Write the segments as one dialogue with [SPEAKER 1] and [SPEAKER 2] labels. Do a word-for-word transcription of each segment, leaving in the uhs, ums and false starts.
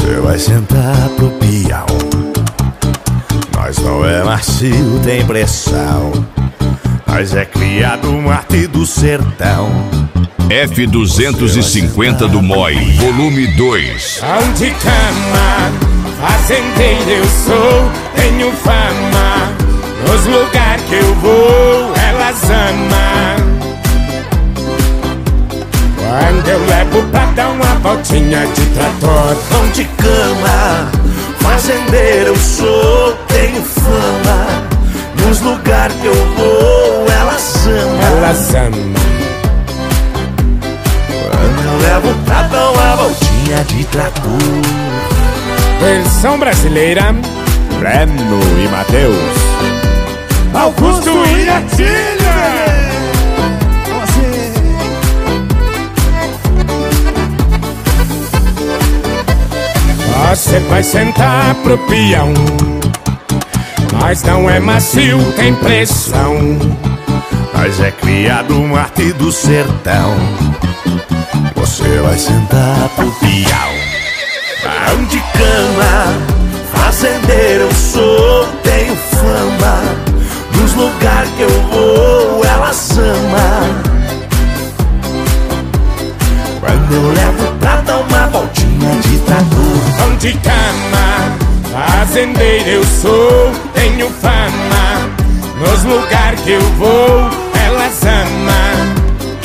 [SPEAKER 1] Você vai sentar pro peão. Nós não é macio, tem pressão. Nós é criado Marte do sertão.
[SPEAKER 2] F duzentos e cinquenta do M O I, volume dois.
[SPEAKER 3] Pão de cama, fazendeiro eu sou, tenho fama. Nos lugares que eu vou, elas amam. Quando eu levo pra dar uma voltinha de trator.
[SPEAKER 1] Pão de cama, fazendeiro eu sou, tenho fama. Nos lugares que eu vou, elas amam.
[SPEAKER 3] Elas amam.
[SPEAKER 1] Quando eu levo pra dar uma voltinha de trator.
[SPEAKER 3] Versão brasileira, Breno e Matheus, Augusto e Atília. Você vai sentar pro peão. Nós não é macio, tem pressão.
[SPEAKER 1] Nós é criado Marte do sertão. Você vai sentar pro peão. Pão de cama, fazendeiro eu sou, tenho fama. Nos lugares que eu vou, elas amam. Quando eu levo pra dar uma voltinha de trator.
[SPEAKER 3] Pão de cama, fazendeiro eu sou, tenho fama. Nos lugares que eu vou, elas amam.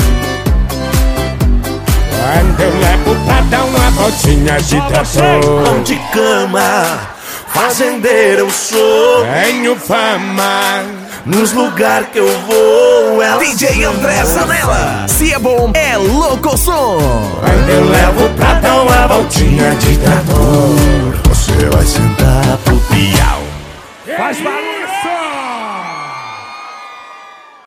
[SPEAKER 3] Quando eu levo pra dar uma voltinha de trator.
[SPEAKER 1] Pão de cama, fazendeiro eu sou,
[SPEAKER 3] tenho fama.
[SPEAKER 1] nos lugares que eu vou, elas
[SPEAKER 4] D J André Zanella, se é bom, é louco som.
[SPEAKER 3] Quando eu levo pra dar uma voltinha de trator.
[SPEAKER 1] Você vai sentar pro peão.
[SPEAKER 3] Faz barulho!